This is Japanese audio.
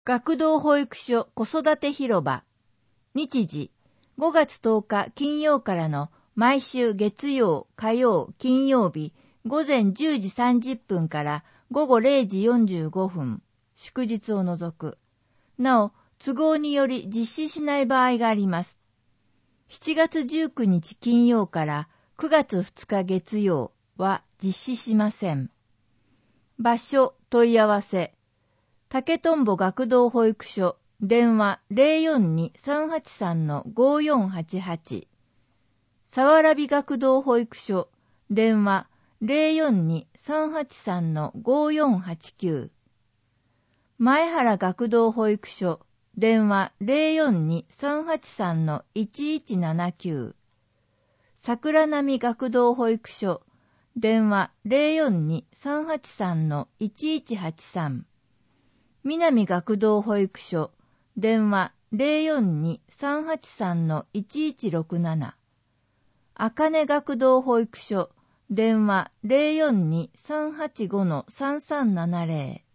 学童保育所子育て広場。日時、5月10日金曜からの毎週月曜、火曜、金曜日、午前10時30分から午後0時45分、祝日を除く。なお、都合により実施しない場合があります。7月19日金曜から9月2日月曜は実施しません。場所問い合わせ。竹とんぼ学童保育所、電話 042-383-5488。さわらび学童保育所、電話 042-383-5489。前原学童保育所、電話 042-383-1179。桜並学童保育所、電話 042-383-1183。南学童保育所、電話 042-383-1167。赤根学童保育所、電話 042-385-3370。